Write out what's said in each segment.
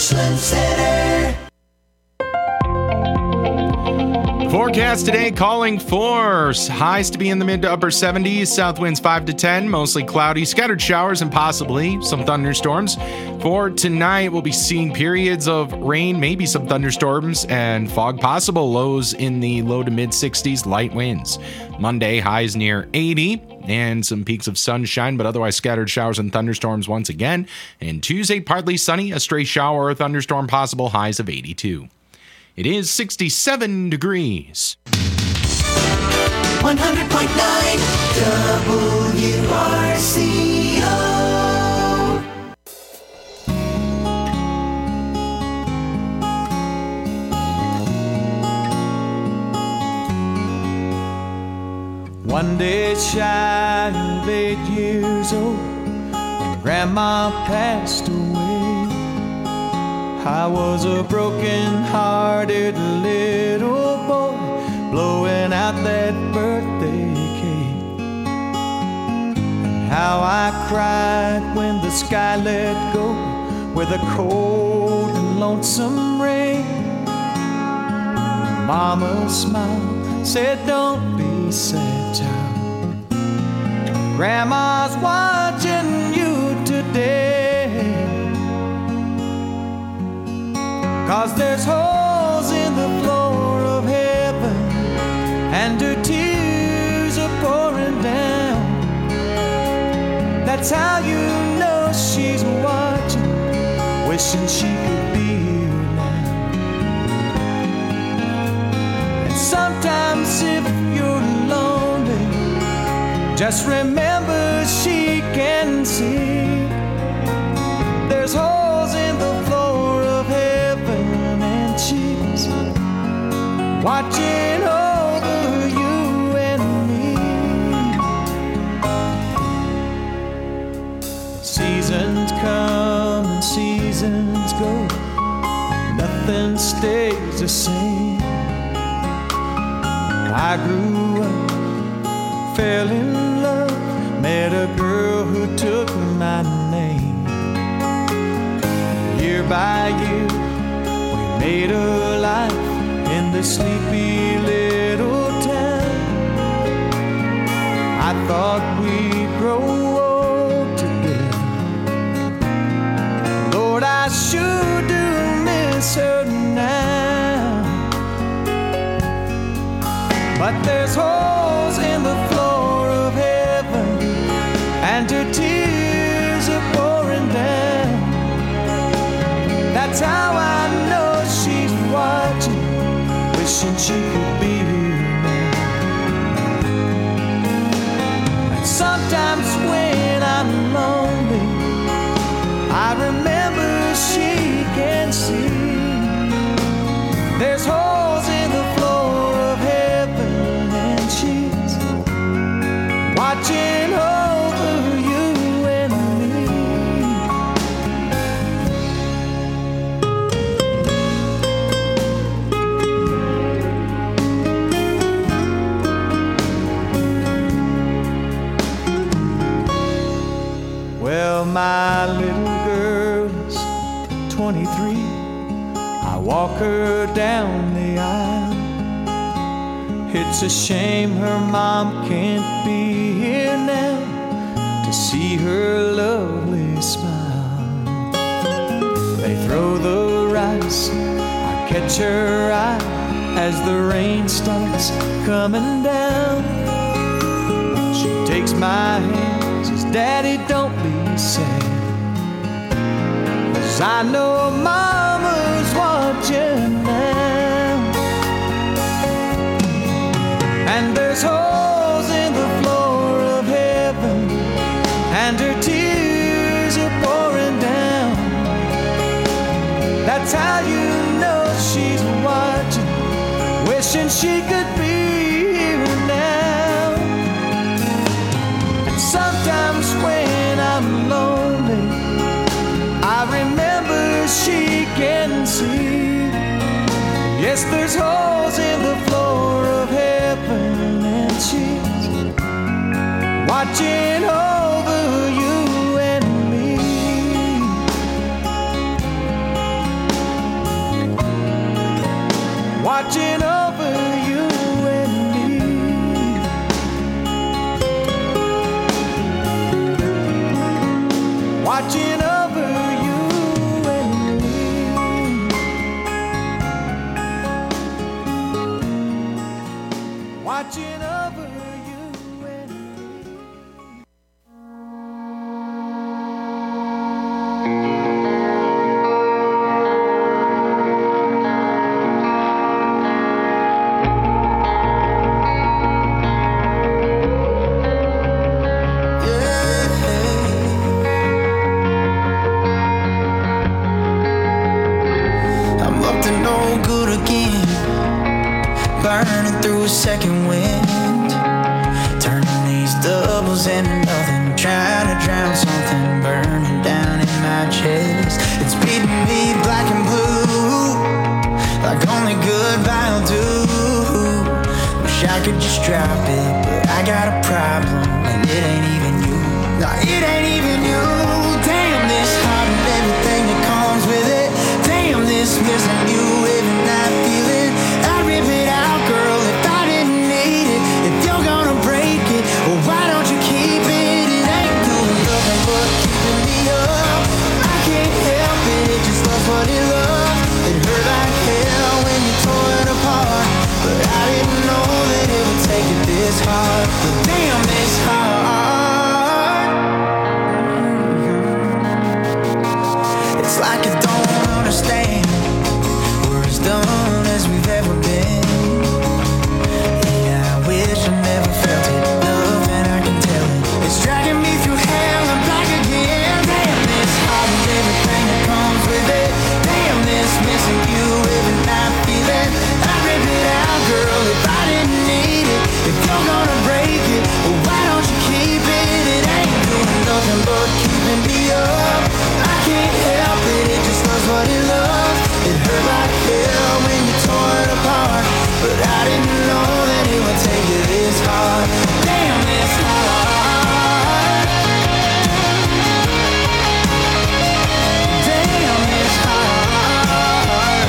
Richland Center. Forecast today calling for highs to be in the mid to upper 70s, south winds 5 to 10, mostly cloudy, scattered showers and possibly some thunderstorms. For tonight, we'll be seeing periods of rain, maybe some thunderstorms and fog possible, lows in the low to mid 60s, light winds. Monday, highs near 80 and some peaks of sunshine, but otherwise scattered showers and thunderstorms once again. And Tuesday, partly sunny, a stray shower or thunderstorm possible, highs of 82. It is 67 degrees. 100.9 WRCO. One day shy of 8 years old, when Grandma passed away, I was a broken-hearted little boy blowing out that birthday cake. And how I cried when the sky let go with a cold and lonesome rain. Mama smiled, said, "Don't be sad, child. Grandma's watching you today. 'Cause there's holes in the floor of heaven, and her tears are pouring down. That's how you know she's watching, wishing she could be here now. And sometimes if you're lonely, just remember she can see. There's holes in the floor of heaven, and she's watching over you and me. Seasons come and seasons go, nothing stays the same. I grew up, fell in love, met a girl who took my name. Year by year, we made a life in this sleepy little town. I thought we'd grow old together. Lord, I sure do miss her now. But there's holes in the floor of heaven, and her tears are pouring down. That's how I know she's watching, wishing she could be here now. And sometimes when I'm lonely, I remember she can see. There's holes in the floor of heaven, and she's watching over you and me. Well, my little girl is 23. I walk her down the aisle. It's a shame her mom can't be here now to see her lovely smile. They throw the rice, I catch her eye as the rain starts coming down. She takes my hand, says, "Daddy, don't be sad, 'cause I know Mama's watching now." And there's holes in the floor of heaven, and her tears are pouring down. That's how you know she's watching, wishing she could be here now. And sometimes when I'm lonely, I remember she can see. Yes, there's holes in the floor of heaven, and she's watching over you and me. burning through a second wind, turning these doubles into nothing, trying to drown something burning down in my chest. It's beating me black and blue, like only goodbye will do. Wish I could just drop it, but I got a problem, and it ain't even you. No, it ain't even you. Damn this heart and everything that comes with it. Damn this missing you every night feeling. I'd rip it out, girl, if I didn't need it. If you're gonna break it, well, why don't you keep it? It ain't doing nothing but keeping me up. I can't help it, it just loves what it loves. It hurt like hell when you tore it apart, but I didn't know that it would take it this hard. But damn this hard. It's like I don't understand. We're as done as we've ever been. Yeah, I wish I never felt it. Nothing I can tell it. It's dragging me through hell and back again. Damn this heart and everything that comes with it. Damn this missing you every night feeling. I'd rip it out, girl, if I didn't need it. If you're gonna break it, well, why don't you keep it? It ain't doing nothing but keeping me up. I can't help it, it just loves what it loves. It hurt like hell when you tore it apart, but I didn't know that it would take you this hard. Damn this hard. Damn this hard.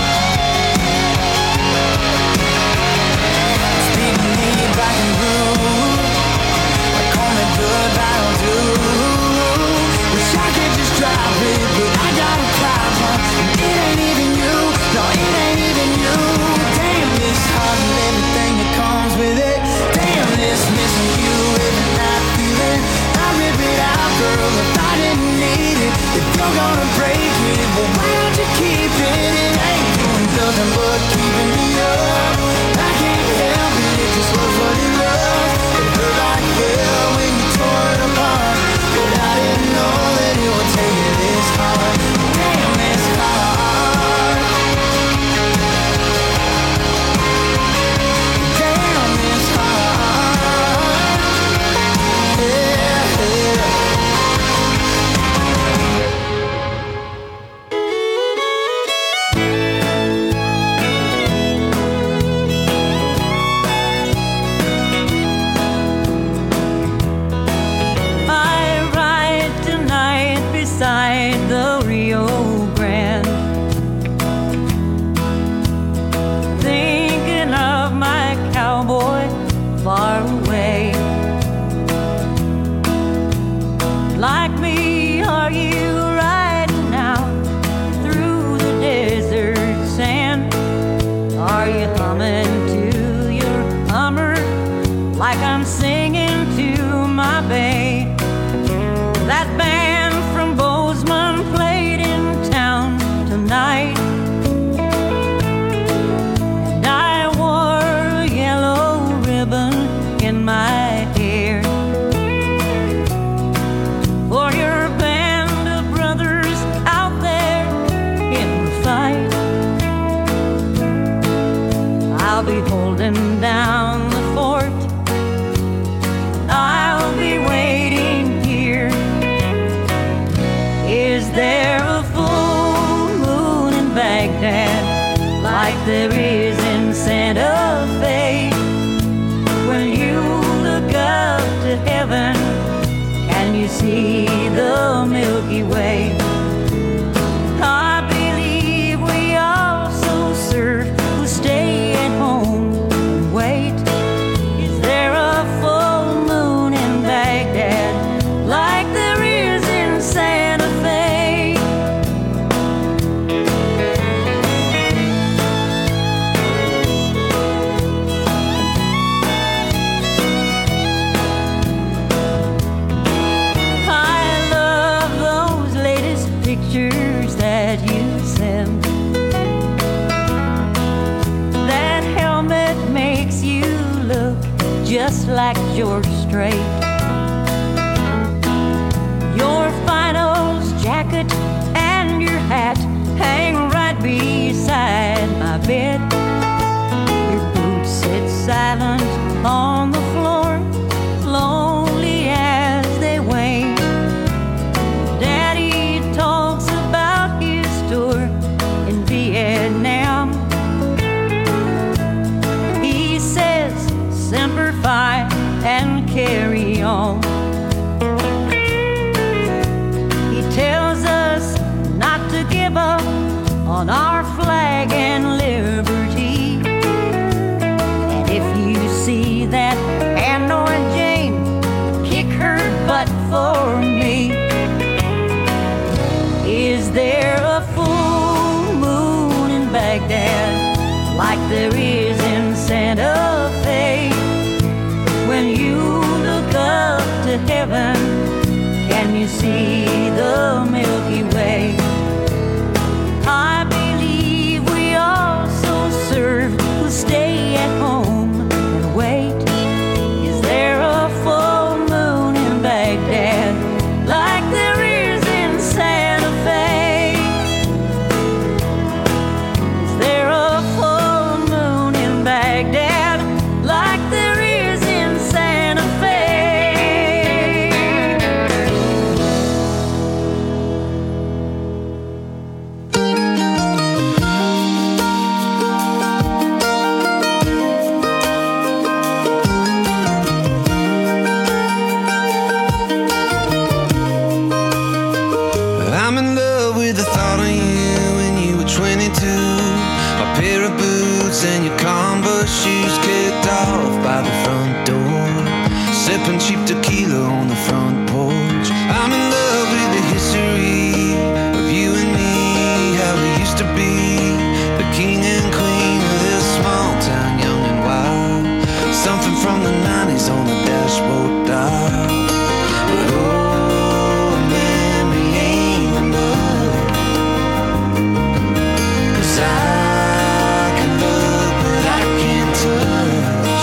It's beating me black and blue, like only goodbye will do. Wish I could just drop it, but I got a problem. It ain't even you, no, it ain't even you. Damn this heart and everything that comes with it. Damn this missing you every night feeling. I rip it out, girl, if I didn't need it. If you're gonna break it, well, why don't you keep it? It ain't doing nothing but keeping me up. I can't help it, it just loves what it loves. It hurt like hell when you tore it apart, but I didn't know that it would take you this hard. Damn this hard. Damn this hard. Yeah, yeah. I ride tonight beside the Rio Grande, thinking of my cowboy far away. Like me, are you riding out through the desert sand? Are you humming to your hummer like I'm singing to my babe? That band from Bozeman played in town tonight, and I wore a yellow ribbon in my hair for your band of brothers out there in the fight. I'll be holding down the fort, I'll be waiting here. Is there a full moon in Baghdad like there is in Santa Fe? When you look up to heaven, can you see the Milky Way? I believe we also serve who stay at home and wait. Is there a full moon in Baghdad like there is in Santa Fe? I love those latest pictures that you send. That helmet makes you look just like George Strait. Your finals jacket and your hat hang right beside my bed. Your boots sit on our flag and liberty. And if you see that Hanoi Jane, kick her butt for me. Is there a full moon in Baghdad like there is in Santa Fe? When you look up to heaven, can you see the Milky Way? I believe we also serve who stay at home and wait. Is there a full moon in Baghdad like there is in Santa Fe? Is there a full moon in Baghdad like there is in Santa Fe? I'm in love with the thought of you when you were 22. A pair of boots and your Converse shoes kicked off by the front door. Sipping cheap tequila on the front porch. I'm in love with the history of you and me. How we used to be the king and queen of this small town, young and wild. Something from the 90s on the dashboard dial. But oh, memory ain't enough. 'Cause I can look but I can't touch.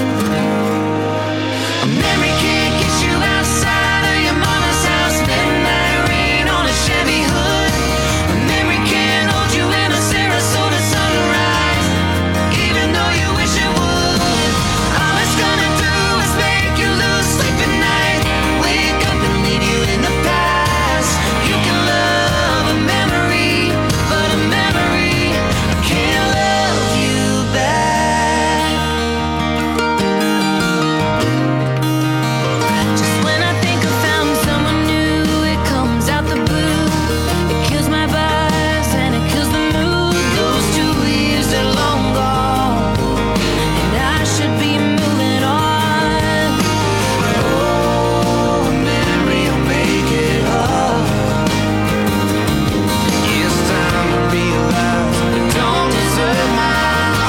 A memory can't get you outside of your mama's house. Midnight rain on a Chevy hood. A memory can't hold you in a Sarasota sunrise, even though you wish it would. All it's gonna do is make you lose sleep at night. Wake up and leave you in the past. You can love a memory, but a memory can't love you back. Just when I think I found someone new, it comes out the blue. It kills my vibes and it kills the mood. Those 2 years, they're long gone, and I should be moving on. Oh, a memory will make it hard. It's time to realize you don't deserve my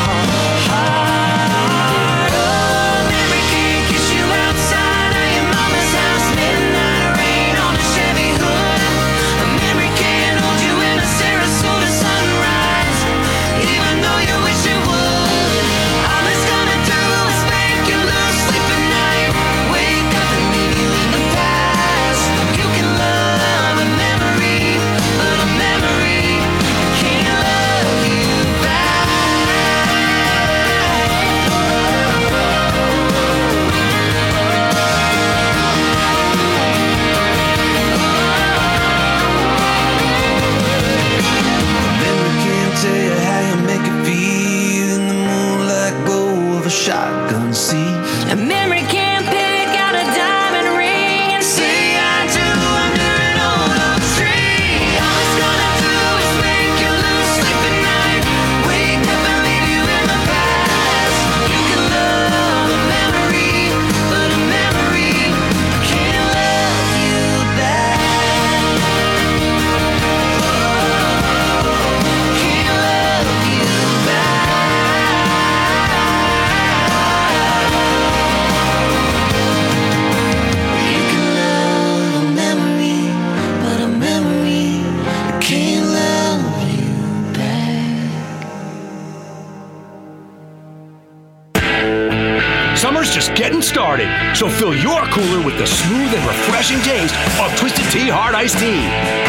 heart. Oh, a memory can't get you outside of your mama's house. Midnight rain on a Chevy hood. A memory can't hold you in a Sarasota sunrise, even though you wish it would. All it's gonna do is make you lose sleep at night. Wake up and leave you in the past. You can love a memory, but a memory can't love you back. Memory can't tell you how you make it feel in the moonlight glow of a shotgun seat. A memory can't pick out a diamond ring and say I do under an old oak tree. All it's gonna do is make you lose sleep at night. Wake up and leave you in the past. You can love a memory, but a memory can't love you back. Can't love you back. You can love a memory, but a memory can't love you back. Summer's just getting started, so fill your cooler with the smooth and refreshing taste of Twisted Tea Hard Iced Tea.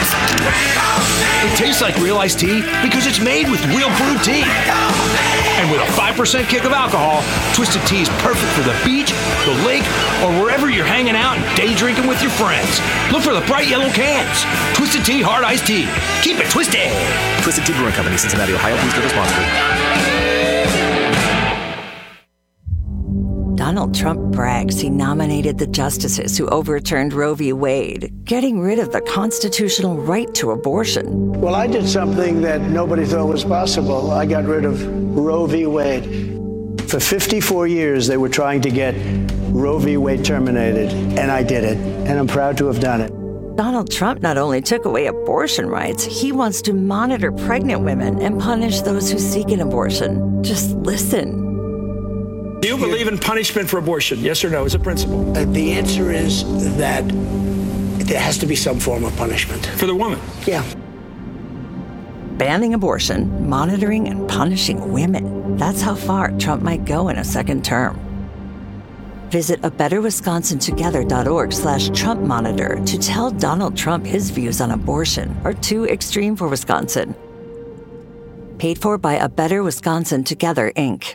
It tastes like real iced tea because it's made with real brewed tea. And with a 5% kick of alcohol, Twisted Tea is perfect for the beach, the lake, or wherever you're hanging out and day drinking with your friends. Look for the bright yellow cans. Twisted Tea Hard Iced Tea. Keep it twisted. Twisted Tea Brewing Company, Cincinnati, Ohio. Please give responsibly. Donald Trump brags he nominated the justices who overturned Roe v. Wade, getting rid of the constitutional right to abortion. Well, I did something that nobody thought was possible. I got rid of Roe v. Wade. For 54 years, they were trying to get Roe v. Wade terminated, and I did it, and I'm proud to have done it. Donald Trump not only took away abortion rights, he wants to monitor pregnant women and punish those who seek an abortion. Just listen. Do you believe in punishment for abortion? Yes or no, as a principle? The answer is that there has to be some form of punishment. For the woman? Yeah. Banning abortion, monitoring and punishing women. That's how far Trump might go in a second term. Visit abetterwisconsintogether.org/Trump monitor to tell Donald Trump his views on abortion are too extreme for Wisconsin. Paid for by A Better Wisconsin Together, Inc.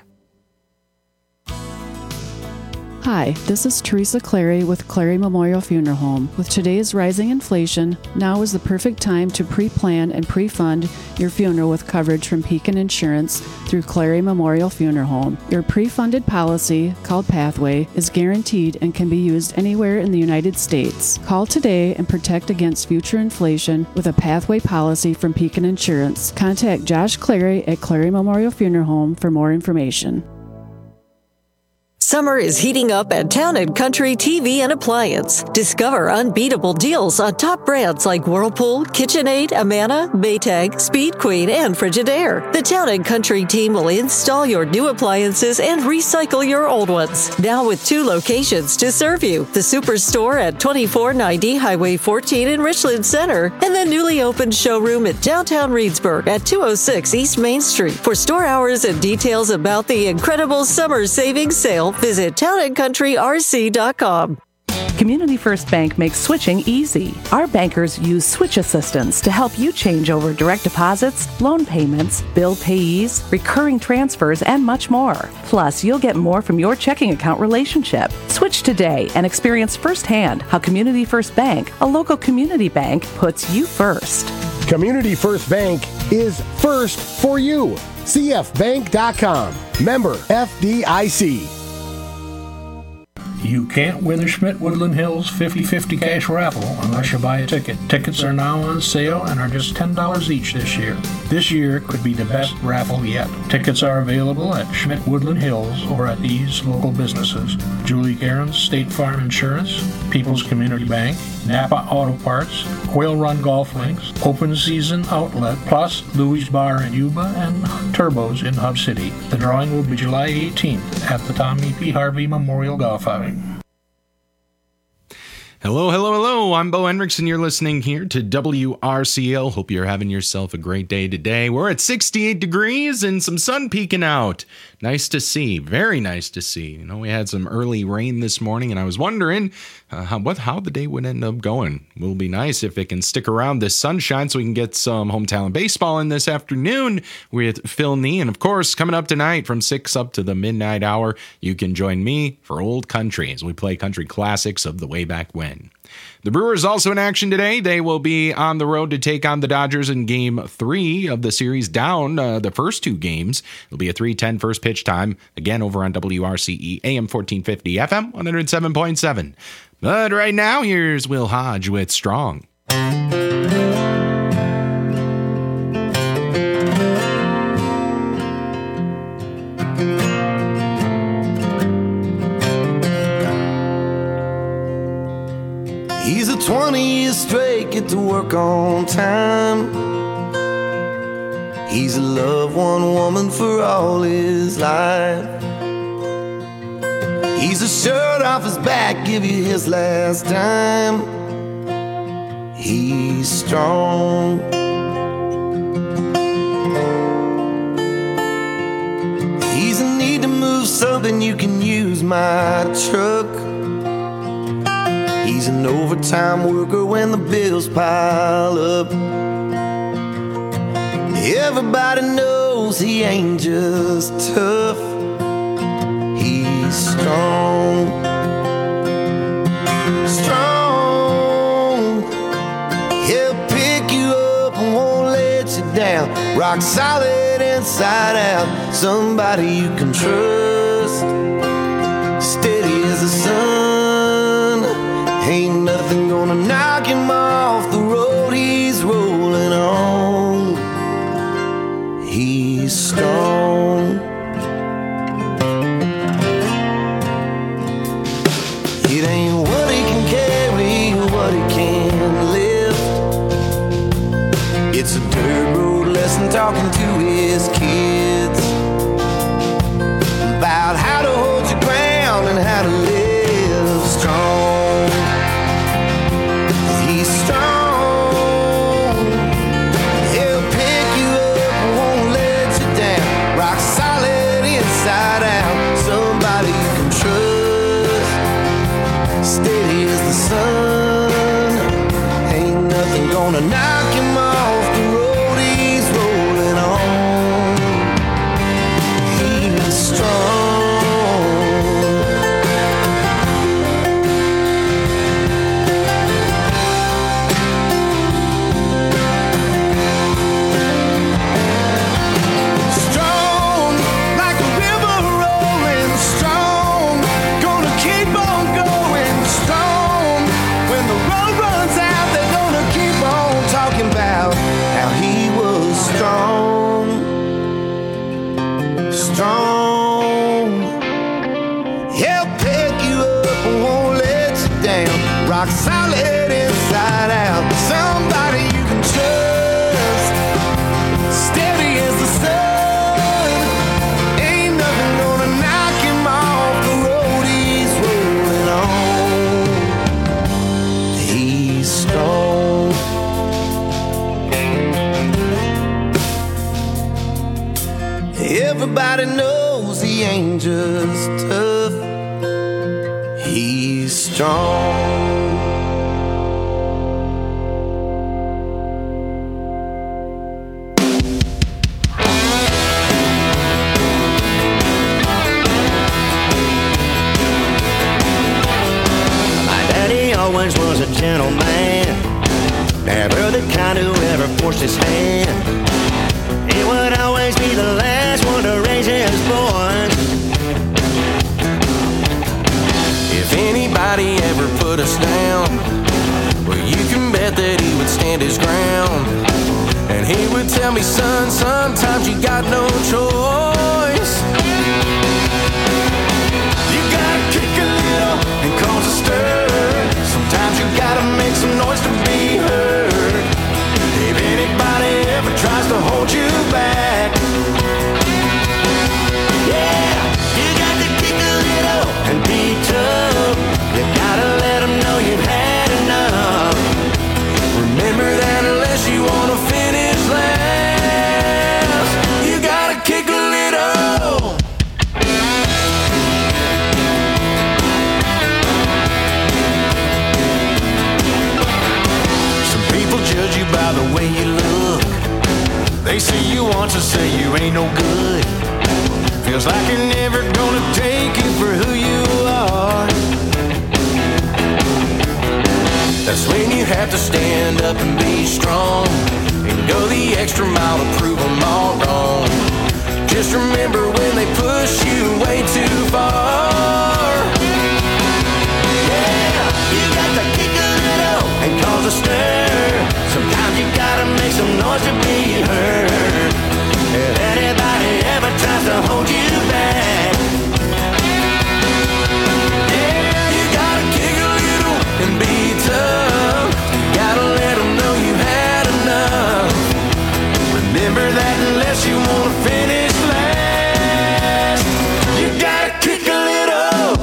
Hi, this is Teresa Clary with Clary Memorial Funeral Home. With today's rising inflation, now is the perfect time to pre-plan and pre-fund your funeral with coverage from Pekin Insurance through Clary Memorial Funeral Home. Your pre-funded policy, called Pathway, is guaranteed and can be used anywhere in the United States. Call today and protect against future inflation with a Pathway policy from Pekin Insurance. Contact Josh Clary at Clary Memorial Funeral Home for more information. Summer is heating up at Town & Country TV and Appliance. Discover unbeatable deals on top brands like Whirlpool, KitchenAid, Amana, Maytag, Speed Queen, and Frigidaire. The Town & Country team will install your new appliances and recycle your old ones. Now with 2 locations to serve you. The Superstore at 2490 Highway 14 in Richland Center and the newly opened showroom at downtown Reedsburg at 206 East Main Street. For store hours and details about the incredible summer savings sale, visit townandcountryrc.com. Community First Bank makes switching easy. Our bankers use switch assistance to help you change over direct deposits, loan payments, bill payees, recurring transfers, and much more. Plus, you'll get more from your checking account relationship. Switch today and experience firsthand how Community First Bank, a local community bank, puts you first. Community First Bank is first for you. CFBank.com. Member FDIC. You can't win the Schmidt Woodland Hills 50/50 cash raffle unless you buy a ticket. Tickets are now on sale and are just $10 each this year. This year could be the best raffle yet. Tickets are available at Schmidt Woodland Hills or at these local businesses: Julie Garen's State Farm Insurance, People's Community Bank, Napa Auto Parts, Quail Run Golf Links, Open Season Outlet, plus Louis Bar in Yuba and Turbos in Hub City. The drawing will be July 18th at the Tommy P. Harvey Memorial Golf Outing. Hello, hello, hello. I'm Bo Hendrickson. You're listening here to WRCL. Hope you're having yourself a great day today. We're at 68 degrees and some sun peeking out. Nice to see. Very nice to see. You know, we had some early rain this morning, and I was wondering how the day would end up going. It will be nice if it can stick around this sunshine so we can get some home talent baseball in this afternoon with Phil Nee. And, of course, coming up tonight from 6 up to the midnight hour, you can join me for Old Country as we play country classics of the way back when. The Brewers also in action today. They will be on the road to take on the Dodgers in Game 3 of the series, down the first 2 games. It'll be a 3:10 first pitch time, again over on WRCE AM 1450 FM 107.7. But right now, here's Will Hodge with Strong. He's a 20 years straight, get to work on time. He's loved one woman for all his life. He's a shirt off his back, give you his last dime. He's strong. He's in need to move something, you can use my truck. He's an overtime worker when the bills pile up. Everybody knows he ain't just tough. He's strong. Strong. He'll pick you up and won't let you down. Rock solid inside out. Somebody you can trust. He's strong. It ain't what he can carry, what he can lift. It's a dirt road lesson talking to his kids about how to hold your ground and how to live strong. He's strong. He'll pick you up and won't let you down. Rock solid inside out. Somebody you can trust. Steady as the sun. Ain't nothing gonna knock him off the road he's rolling on. He's strong. Strong like a river rolling. Strong, gonna keep on going. Strong, when the road runs out, they're gonna keep on talking about how he was strong. Strong. He'll pick you up and won't let you down. Rock solid inside out. Somebody you can trust. Steady as the sun. Ain't nothing gonna knock him off the road he's rolling on. He's strong. Everybody knows he ain't just tough. He's strong. My daddy always was a gentleman, never the kind who ever forced his hand. He would always be the last one to raise his boys. If anybody ever put us down, well, you can bet that he would stand his ground. And he would tell me, son, sometimes you got no choice. You gotta kick a little and cause a stir. Sometimes you gotta make some noise to be heard. If anybody ever tries to hold you back, yeah, you got to kick a little and be tough. You gotta let them know you've had enough. Remember that unless you wanna finish last, you gotta kick a little. Some people judge you by the way you look. They see you once and say you ain't no good. Feels like you're never gonna take it for who you are. That's when you have to stand up and be strong and go the extra mile to prove them all wrong. Just remember when they push you way too far. Yeah, you got to kick a little and cause a stir. Sometimes you gotta make some noise to be heard. If anybody ever tries to hold you back, yeah, you gotta kick a little and be tough. You gotta let them know you had enough. Remember that unless you wanna finish last, you gotta kick a little.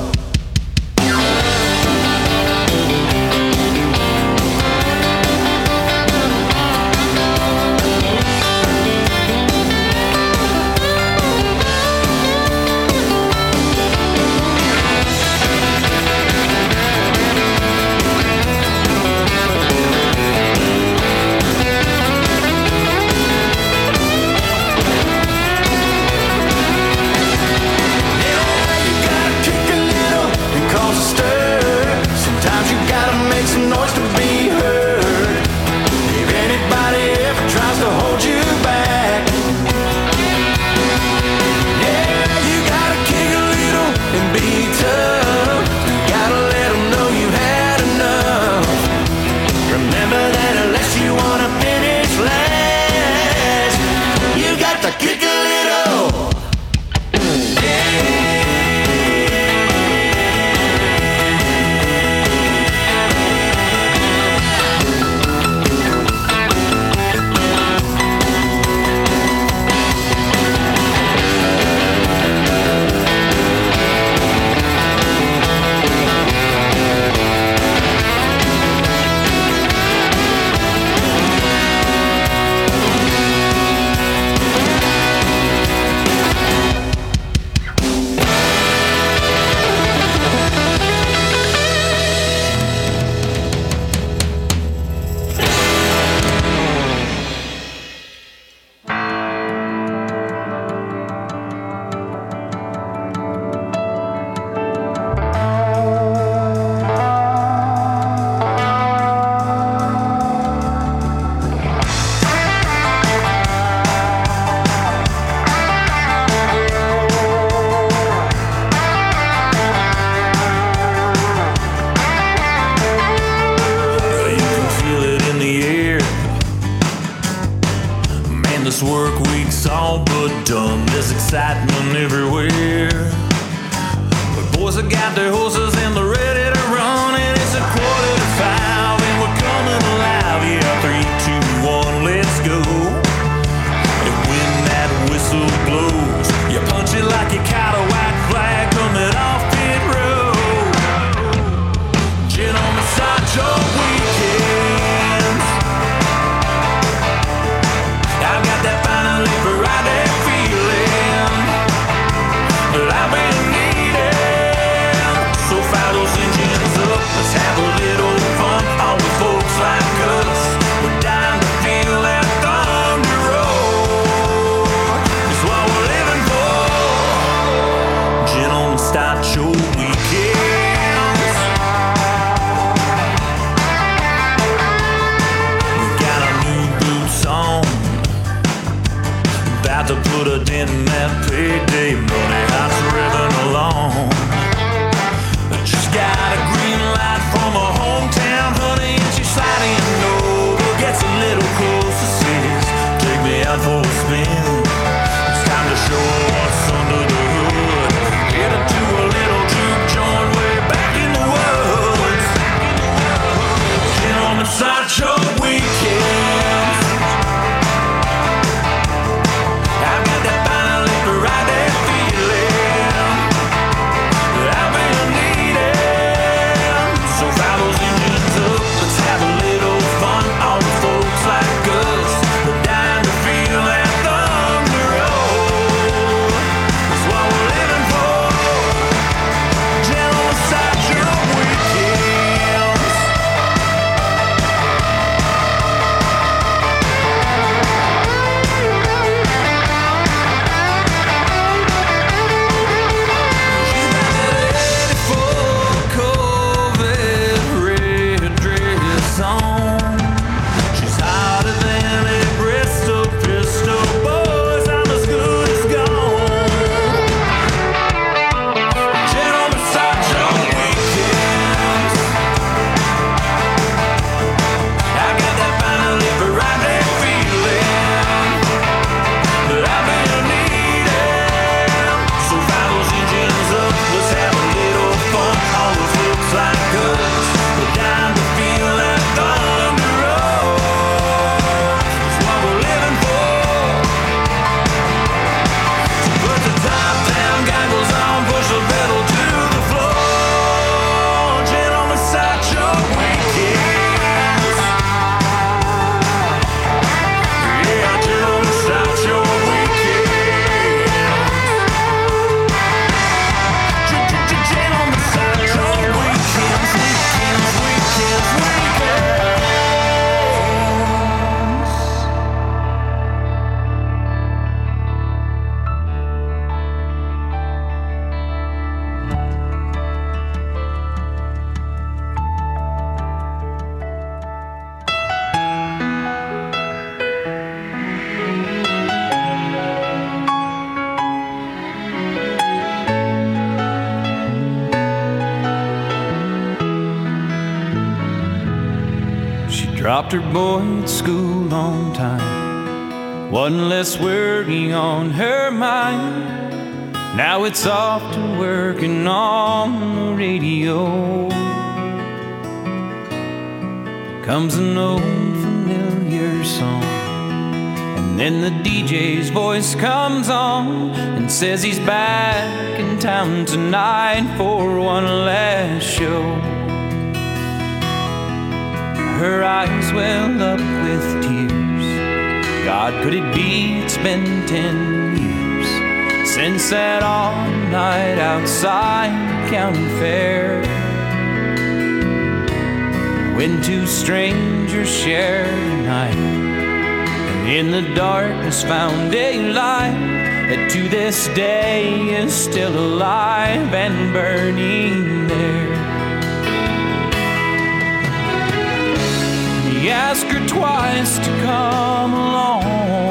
this work week's all but done. There's excitement everywhere. But boys have got their horses and they're ready to run. And it's 4:45 and we're coming alive. Yeah, 3, 2, 1, let's go. And when that whistle blows, you punch it like you caught a white flag coming off pit road. Gentlemen, start your weekends. I've got that finally Friday feeling that I've been needing. So fire those engines up, let's have a little fun. All the folks like us, we're dying to feel that thunder roll. It's what we're living for. Gentlemen, start your weekends. We got our new boots on, about to put a dent in that payday money. House revving along. I just got a green light from a hometown honey, and she's sliding over. Gets a little closer, says, take me out for a spin. It's time to show her what's under the hood. Headed to a little juke joint way back in the woods. Gentlemen, start your weekends. I've got that finally Friday feeling that I've been needing. So fire those engines up, let's have a little fun. All the folks like us, we're dying to feel that thunder roll. That's what we're living for. Gentlemen, start your weekends. She's hotter than a Bristol pistol. Boys, I'm as good as gone. Gentlemen, start your weekends. I got that finally Friday feeling that I've been needing. So fire those engines up, let's have a little fun. All those folks like us, we're dying to feel that thunder roll. It's what we're living for. So put the top down, goggles on, push the pedal to the floor. Gentlemen, start your weekends. Yeah, gentlemen, start your weekends. Gentlemen, start your weekends, weekends, weekends, weekends. She dropped her boy at school on time. One less worry on her mind. Now it's off to working on the radio. Comes an old familiar song, and then the DJ's voice comes on and says he's back in town tonight for one last show. Her eyes well up with tears. God, could it be it's been 10 years since that all-night outside county fair, when two strangers shared a night, and in the darkness found a light that to this day is still alive and burning there. He asked her twice to come along.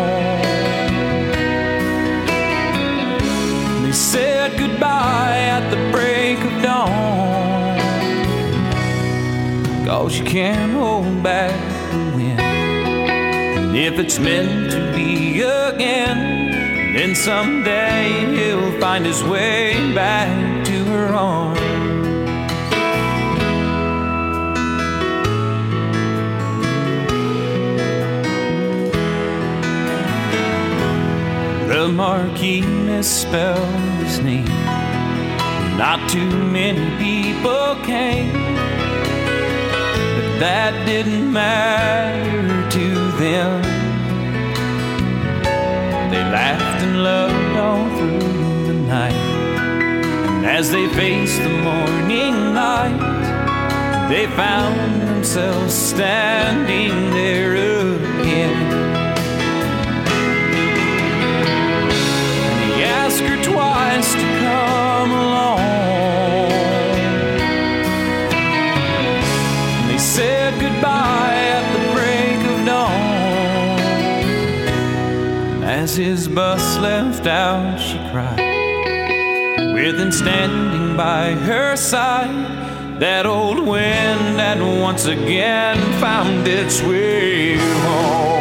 They said goodbye at the break of dawn, 'cause you can't hold back the wind, and if it's meant to be again, then someday he'll find his way back to her arms. The Marquis misspelled his name. Not too many people came, but that didn't matter to them. They laughed and loved all through the night, and as they faced the morning light, they found themselves standing there again. Ask her twice to come along, and they said goodbye at the break of dawn. As his bus left out, she cried, with him standing by her side. That old wind had once again found its way home.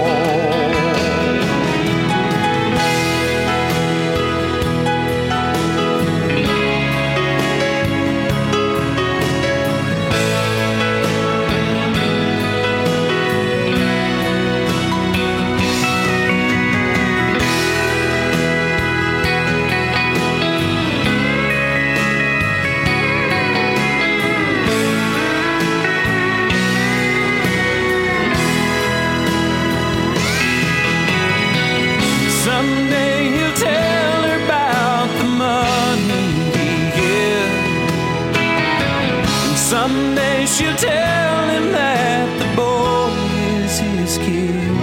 Someday she'll tell him that the boy is his kid.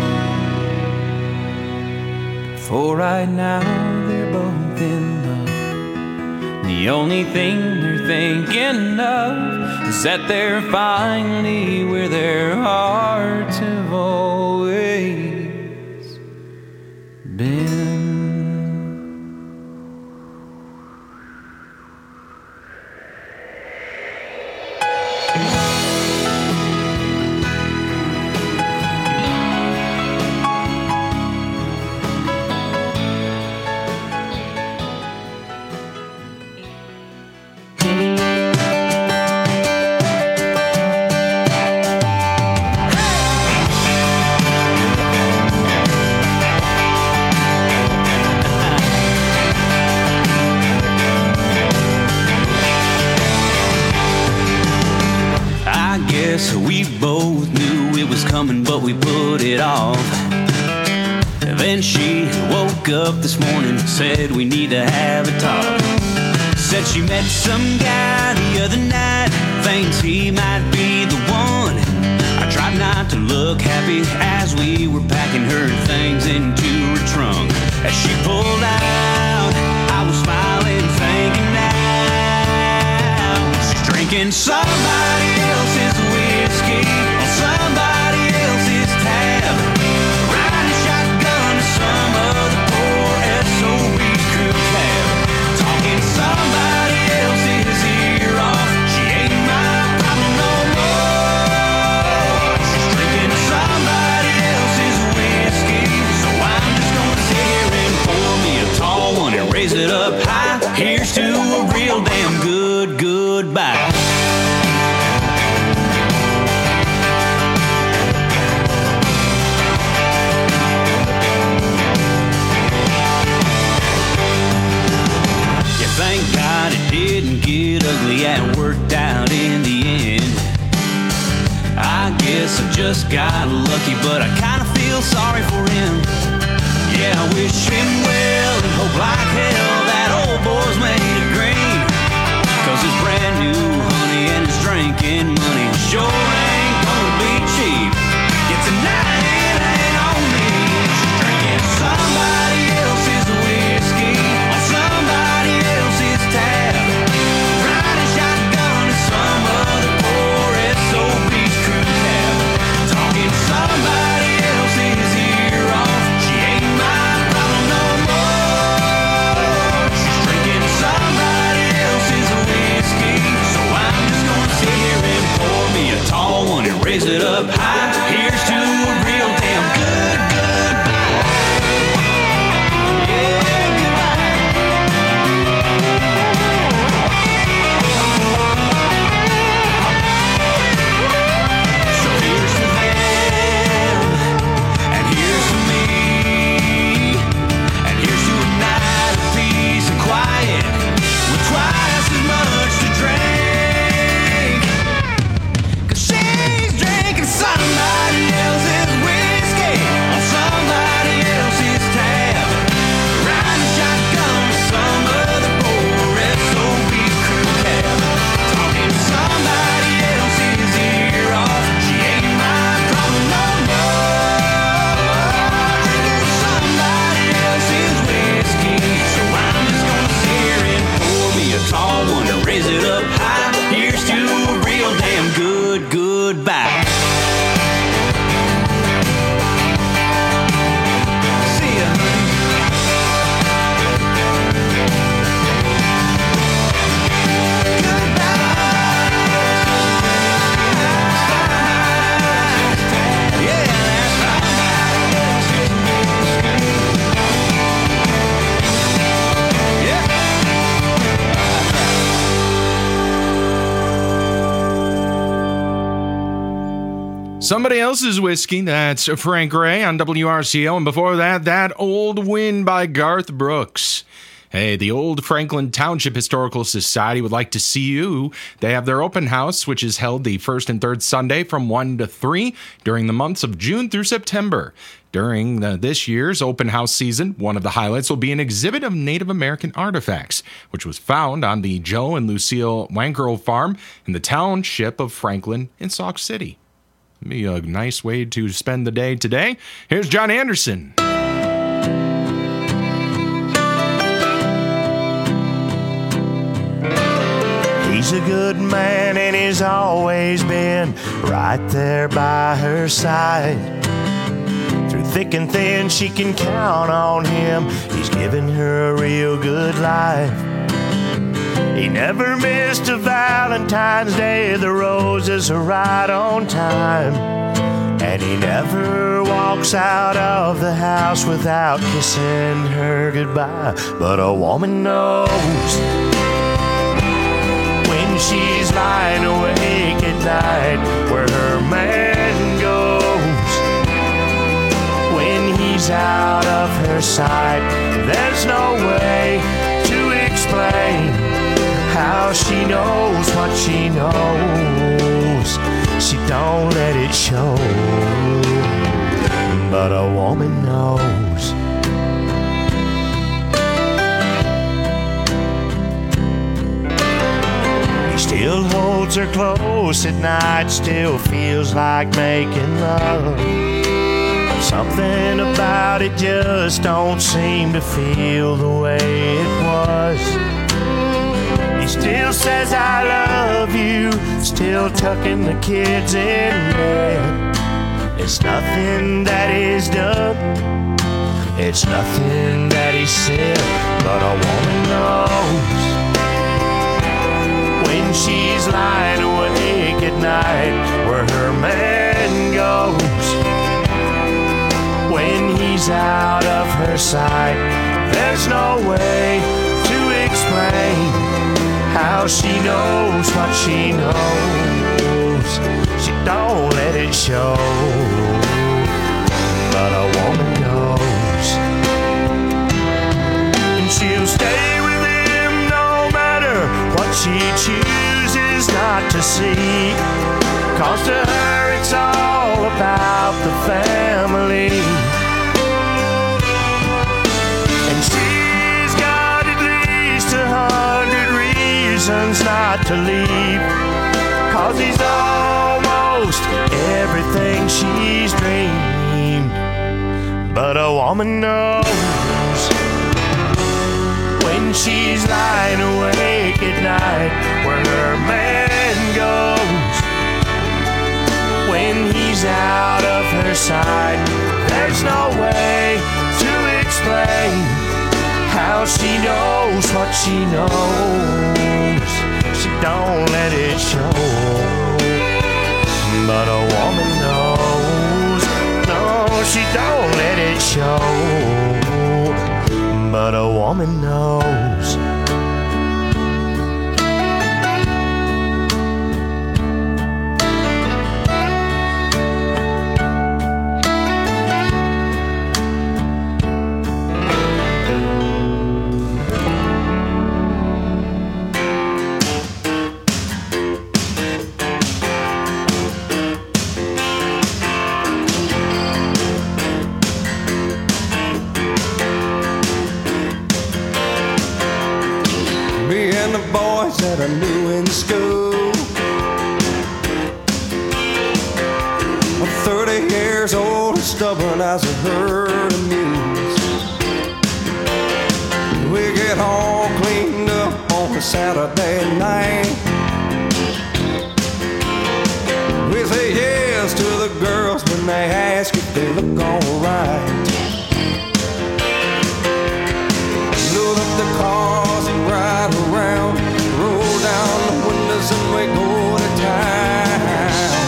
For right now they're both in love. The only thing they're thinking of is that they're finally where their hearts have always been. We both knew it was coming, but we put it off. Then she woke up this morning and said we need to have a talk. Said she met some guy the other night, thinks he might be the one. I tried not to look happy as we were packing her things into her trunk. As she pulled out, I was smiling, thinking now she's drinking somebody else's whiskey on somebody else's tab, riding shotgun to some other poor SOB's crew cab, talking somebody else's ear off. She ain't my problem no more. She's drinking somebody else's whiskey, so I'm just gonna sit here and pour me a tall one and raise it up high. Here's to a real damn good goodbye. Thank God it didn't get ugly and worked out in the end. I guess I just got lucky, but I kinda feel sorry for him. Yeah, I wish him well and hope like hell that old boy's made a grand Somebody Else's Whiskey, that's Frank Ray on WRCO. And before that, That Old Wind by Garth Brooks. Hey, the Old Franklin Township Historical Society would like to see you. They have their open house, which is held the first and third Sunday from 1 to 3 during the months of June through September. During this year's open house season, one of the highlights will be an exhibit of Native American artifacts, which was found on the Joe and Lucille Wankerl farm in the township of Franklin in Sauk City. Be a nice way to spend the day today. Here's John Anderson. He's a good man and he's always been right there by her side. Through thick and thin, she can count on him. He's given her a real good life. He never missed a Valentine's Day. The roses are right on time. And he never walks out of the house without kissing her goodbye. But a woman knows when she's lying awake at night where her man goes when he's out of her sight. There's no way to explain how she knows what she knows. She don't let it show, but a woman knows. Still holds her close at night, still feels like making love. Something about it just don't seem to feel the way it was. He still says I love you, still tucking the kids in bed. It's nothing that he's done, it's nothing that he said, but a woman knows when she's lying awake at night where her man goes when he's out of her sight. There's no way to explain how she knows what she knows. She don't let it show, but a woman knows. And she'll stay with him no matter what she chooses not to see, 'cause to her it's all about the family. And she's got at least 100 reasons not to leave, 'cause he's almost everything she's dreamed. But a woman knows when she's lying awake at night where her man goes when he's out of her sight. There's no way to explain how she knows what she knows. She don't let it show, but a woman knows. No, she don't let it show, but a woman knows. That I knew in school, 30 years old and stubborn as a herd of mules. We get all cleaned up on a Saturday night. We say yes to the girls when they ask if they look alright. Load up the cars and ride around, roll down the windows and we go to town.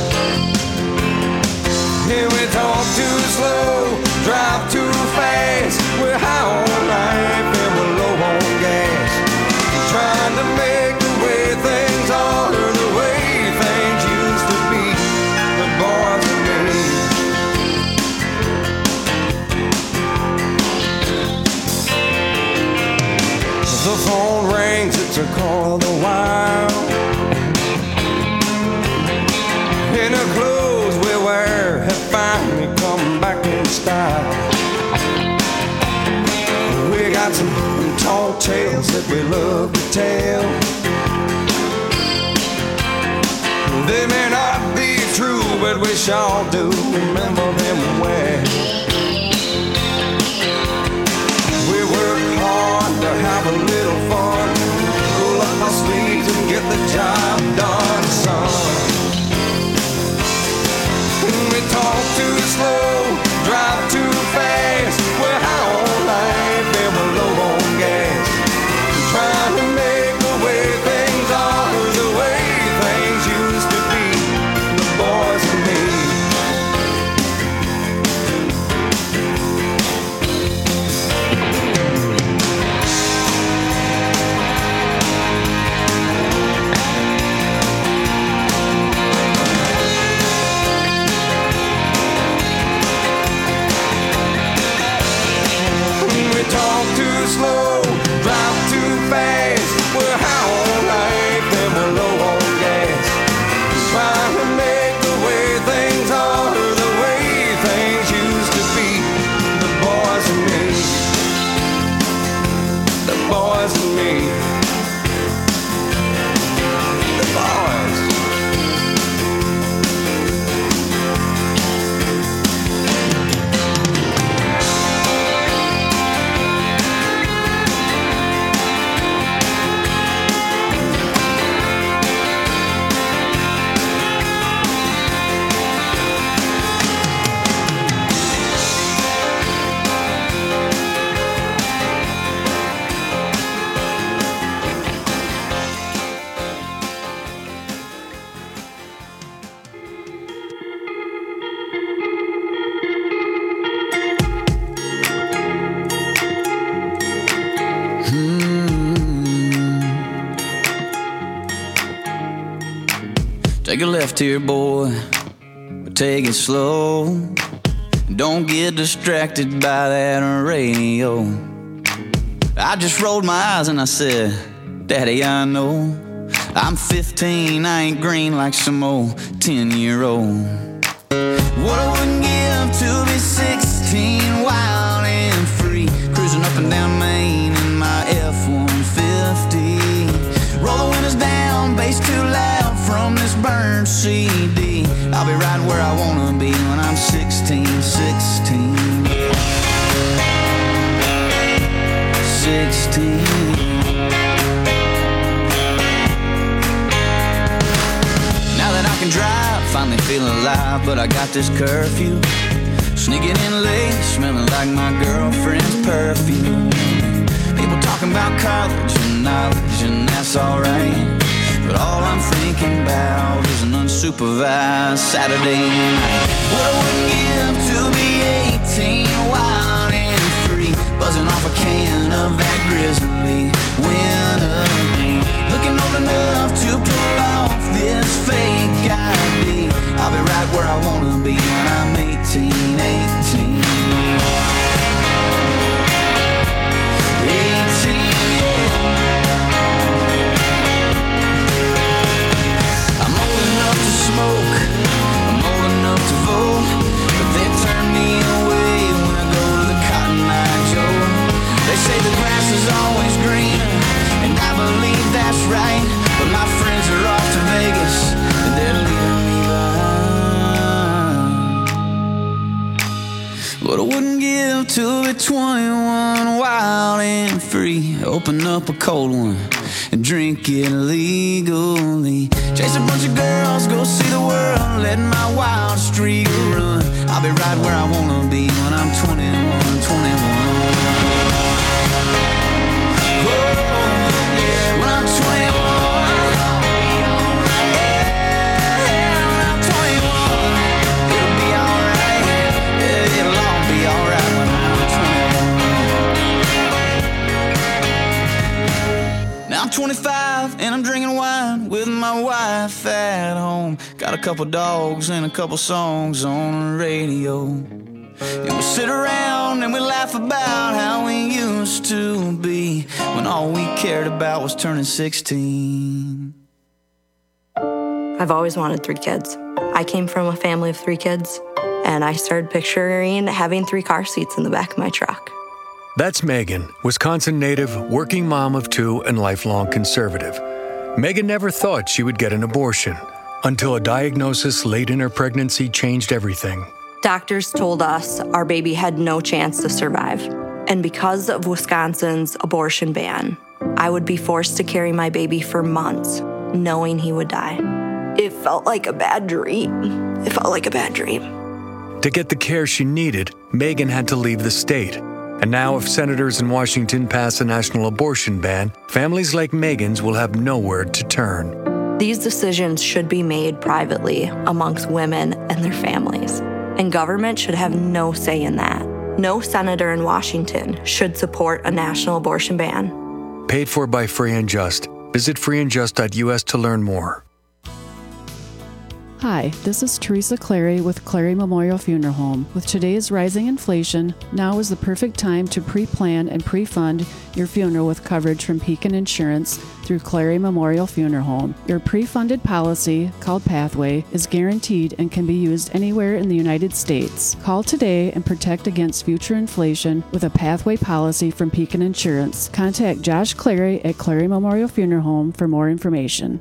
Here we talk too slow, drive too fast. We're high on life and we're low on gas, trying to make the way the phone rings, it's a call of the wild. And the clothes we wear have finally come back in style. We got some tall tales that we love to tell. They may not be true, but we sure do remember them well. We work hard to have a little fun, roll up our sleeves and get the job done, son. We talk too slow, drive too fast, we're high on life and we're low on gas. Trying to make the way things are, the way things used to be, the boys and me. Talk too slow, drive too fast, we're high on life and we're low on gas. Trying to make the way things are, the way things used to be, the boys and me, the boys and me, the boys. Take a left here, boy, but take it slow. Don't get distracted by that radio. I just rolled my eyes and I said, Daddy, I know I'm 15, I ain't green like some old 10-year-old. What I wouldn't give to be 16, wild and free, cruising up and down Main in my F-150. Roll the windows down, bass too loud from this burned CD. I'll be right where I wanna be when I'm 16, 16. 16. Now that I can drive, finally feeling alive, but I got this curfew. Sneaking in late, smelling like my girlfriend's perfume. People talking about college and knowledge, and that's alright. But all I'm thinking about is an unsupervised Saturday night. What I wouldn't give to be 18, wild and free, buzzing off a can of that grizzly winter. Looking old enough to pull off this fake ID. I'll be right where I wanna be when I'm 18, 18. 18, I'm old enough to smoke, I'm old enough to vote, but they turn me away when I go to the Cotton Eye Joe. They say the grass is always greener, and I believe that's right, but my friends are off to Vegas, and they're leaving me behind. But I wouldn't give to be 21, wild and free, open up a cold one and drink it legally. Chase a bunch of girls, go see the world, let my wild streak run. I'll be right where I wanna be when I'm 21, 21. Oh, yeah, when I'm 21. Yeah, when I'm 21. It'll be alright. Yeah, it'll all be alright when I'm 21. Now I'm 25 and I'm drinking wine with my wife at home. Got a couple dogs and a couple songs on the radio. And we sit around and we laugh about how we used to be when when all we cared about was turning 16. I've always wanted 3 kids. I came from a family of 3 kids, and I started picturing having 3 car seats in the back of my truck. That's Megan, Wisconsin native, working mom of 2 and lifelong conservative. Megan never thought she would get an abortion until a diagnosis late in her pregnancy changed everything. Doctors told us our baby had no chance to survive. And because of Wisconsin's abortion ban, I would be forced to carry my baby for months, knowing he would die. It felt like a bad dream. It felt like a bad dream. To get the care she needed, Megan had to leave the state. And now if senators in Washington pass a national abortion ban, families like Megan's will have nowhere to turn. These decisions should be made privately amongst women and their families. And government should have no say in that. No senator in Washington should support a national abortion ban. Paid for by Free and Just. Visit freeandjust.us to learn more. Hi, this is Teresa Clary with Clary Memorial Funeral Home. With today's rising inflation, now is the perfect time to pre-plan and pre-fund your funeral with coverage from Pekin Insurance through Clary Memorial Funeral Home. Your pre-funded policy, called Pathway, is guaranteed and can be used anywhere in the United States. Call today and protect against future inflation with a Pathway policy from Pekin Insurance. Contact Josh Clary at Clary Memorial Funeral Home for more information.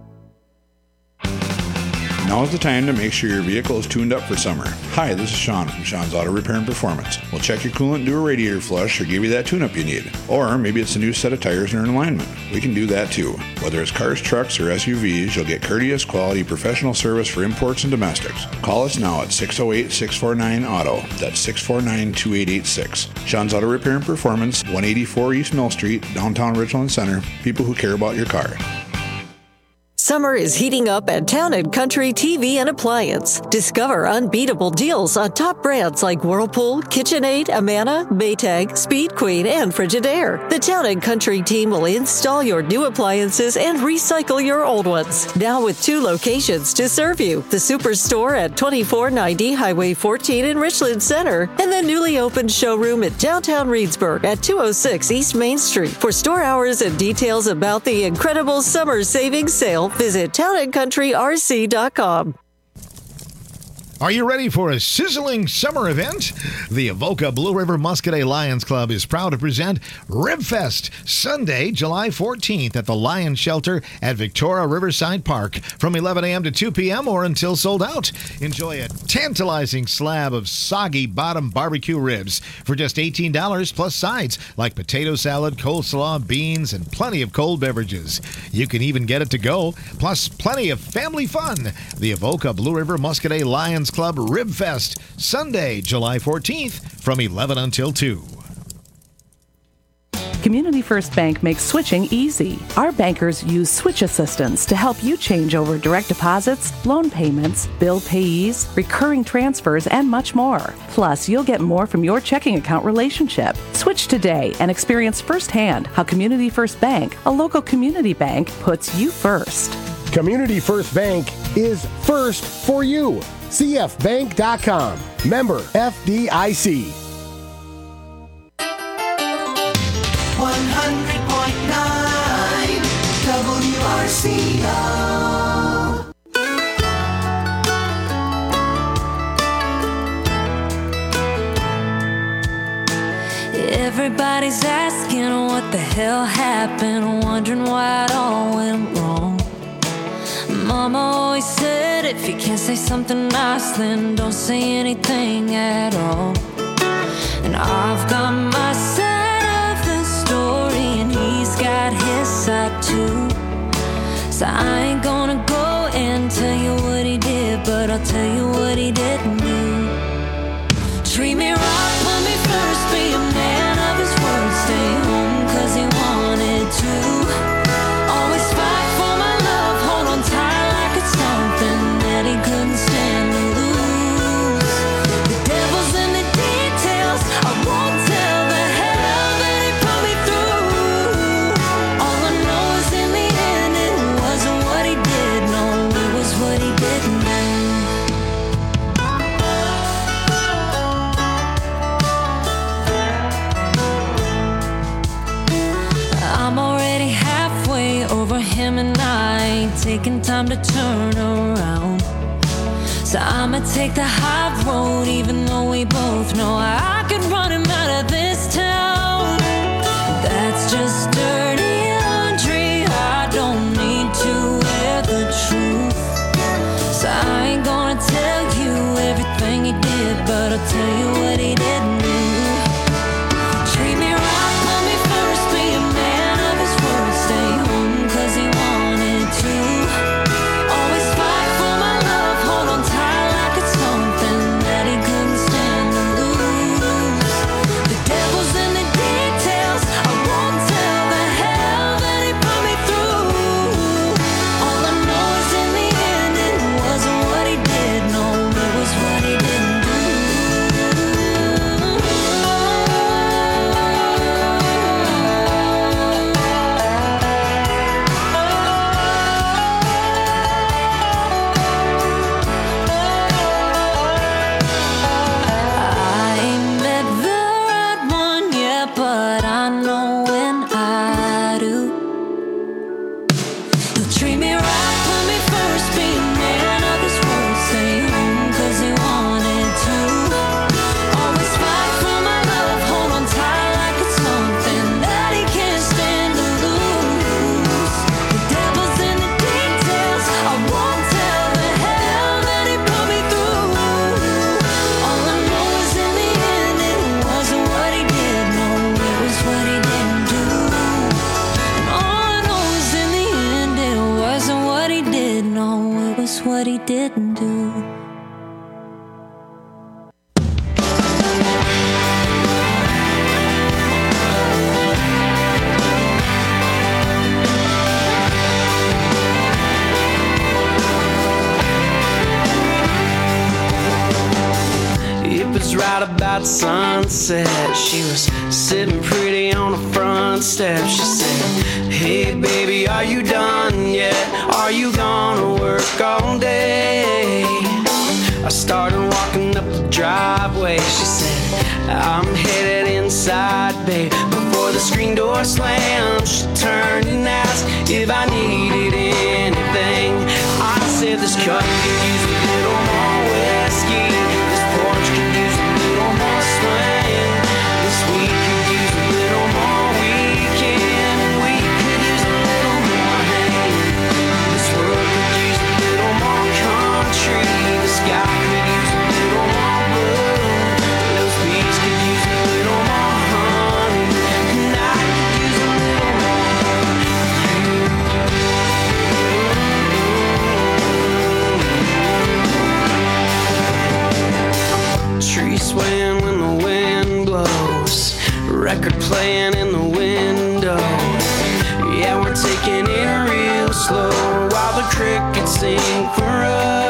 Now is the time to make sure your vehicle is tuned up for summer. Hi, this is Sean from Sean's Auto Repair and Performance. We'll check your coolant, do a radiator flush, or give you that tune-up you need. Or maybe it's a new set of tires and in alignment. We can do that too. Whether it's cars, trucks, or SUVs, you'll get courteous, quality, professional service for imports and domestics. Call us now at 608-649-AUTO. That's 649-2886. Sean's Auto Repair and Performance, 184 East Mill Street, downtown Richland Center. People who care about your car. Summer is heating up at Town & Country TV and Appliance. Discover unbeatable deals on top brands like Whirlpool, KitchenAid, Amana, Maytag, Speed Queen, and Frigidaire. The Town & Country team will install your new appliances and recycle your old ones. Now with 2 locations to serve you. The Superstore at 2490 Highway 14 in Richland Center and the newly opened showroom at downtown Reedsburg at 206 East Main Street. For store hours and details about the incredible summer savings sale, visit townandcountryrc.com. Are you ready for a sizzling summer event? The Avoca Blue River Muscadet Lions Club is proud to present Ribfest, Sunday, July 14th at the Lions Shelter at Victoria Riverside Park from 11 a.m. to 2 p.m. or until sold out. Enjoy a tantalizing slab of soggy bottom barbecue ribs for just $18 plus sides like potato salad, coleslaw, beans, and plenty of cold beverages. You can even get it to go, plus plenty of family fun. The Avoca Blue River Muscadet Lions Club Rib Fest, Sunday, July 14th from 11 until 2. Community First Bank makes switching easy. Our bankers use switch assistants to help you change over direct deposits, loan payments, bill payees, recurring transfers, and much more. Plus, you'll get more from your checking account relationship. Switch today and experience firsthand how Community First Bank, a local community bank, puts you first. Community First Bank is first for you. CFBank.com. Member FDIC. 100.9 WRCO. Everybody's asking what the hell happened, wondering why it all went wrong. Mama always said if you can't say something nice, then don't say anything at all. And I've got my side of the story and he's got his side too. So I ain't gonna go and tell you what he did, but I'll tell you what he didn't do. Treat me right, put me first, be a man of his word, stay home cause he wanted to. Always fight for my love, hold on tight like it's something that he couldn't stand to lose. The devil's in the details, I won't tell the hell that he put me through. All I know is in the end it wasn't what he did, no, it was what he didn't do. taking time to turn around. So I'ma take the high road, even though we both know I could run him out of this town. That's just dirty laundry, I don't need to wear the truth. So I ain't gonna tell you everything he did, but I'll tell you what he didn't do. Treat me right, put me first, be a man of his word, stay home 'cause he wanted to. Always fight for my love, hold on tight like it's something that he couldn't stand to lose. The devil's in the details, I won't tell the hell that he put me through. All I know is in the end it wasn't what he did, no, it was what he didn't do. I ain't met the right one yet, but I know when I do. He'll treat me right, put me first, be a man of his word, stay home 'cause he wanted to. Always fight for my love, hold on tight like it's something that he can't stand to lose. The devil's in the details, I won't tell the hell that he put me through. All I know is in the end it wasn't what he did, no, it was what he didn't do. And all I know is in the end it wasn't what he did, no, it was what he didn't do. It was right about sunset. She was sitting pretty on the front step. She said, "Hey baby, are you done yet? Are you gonna work all day?" I started walking up the driveway. She said, "I'm headed inside, babe." Before the screen door slammed, she turned and asked if I needed anything. I said, "This cup could use a little more whiskey. This porch could use a little more swing. This week could use a little more weekend. And we could use a little more hang. This world could use a little more country. The sky could use a little more blue. Those bees could use a little more honey. And I could use a little more tree swaying when the wind blows, record playing in the window. Yeah, we're taking it real slow while the crickets sing for us.